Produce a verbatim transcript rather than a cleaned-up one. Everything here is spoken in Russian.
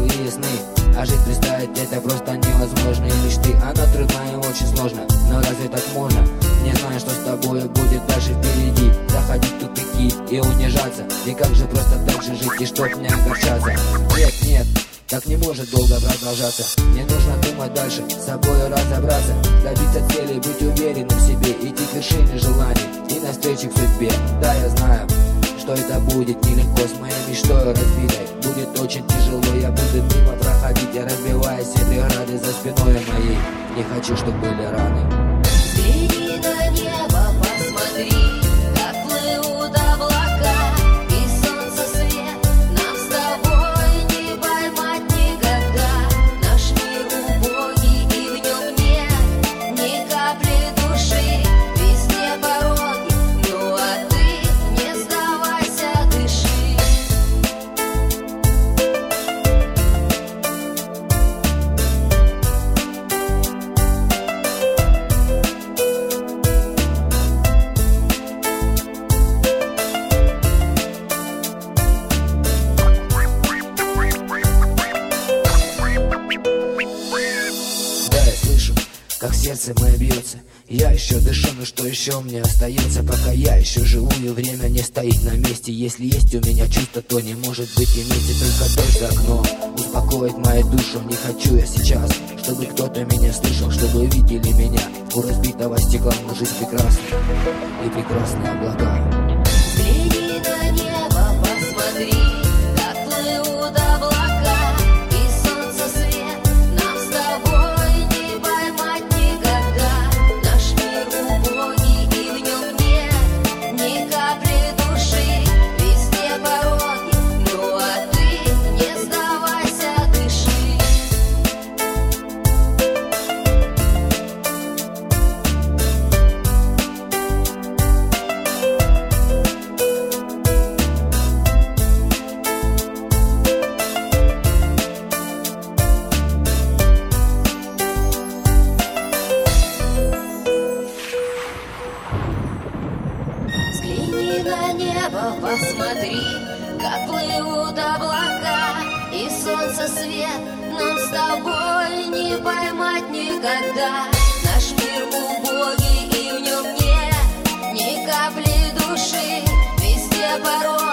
голубые сны. А жить представить это просто невозможно. И мечты, она трудна и очень сложно. Но разве так можно? Не знаю, что с тобой будет дальше впереди. Заходить в тупики и унижаться. И как же просто так же жить и чтоб не огорчаться? Нет, нет, так не может долго продолжаться. Мне нужно думать дальше, с собой разобраться, добиться цели, быть уверенным в себе, идти к вершине желаний и навстречу к судьбе. Да, я знаю, что это будет нелегко, с моей мечтой разбитой будет очень тяжело. Я буду мимо проходить, я разбивая все преграды за спиной моей. Не хочу, чтобы были раны. Взгляни на небо, посмотри, как плывут облака, и солнце свет нам с тобой не поймать никогда. Наш мир убогий, и в нем нет ни капли души, везде пороги, ну а ты не сдавайся, дыши. Как сердце мое бьется, я еще дышу, но что еще мне остается? Пока я еще живу и время не стоит на месте. Если есть у меня чувство, то не может быть и вместе. Только дождь за окном успокоит мою душу. Не хочу я сейчас, чтобы кто-то меня слышал, чтобы видели меня у разбитого стекла. Но жизнь прекрасна и прекрасные облака. Взгляни на небо, посмотри, как плывут облака, и солнце свет нам с тобой не поймать никогда. Наш мир убогий, и в нем нет ни капли души, везде пороги, ну а ты не сдавайся, дыши. Взгляни на небо, посмотри, как плывут облака, и солнце свет нам с тобой не поймать никогда. Наш мир убогий, и в нем нет ни капли души, везде порой.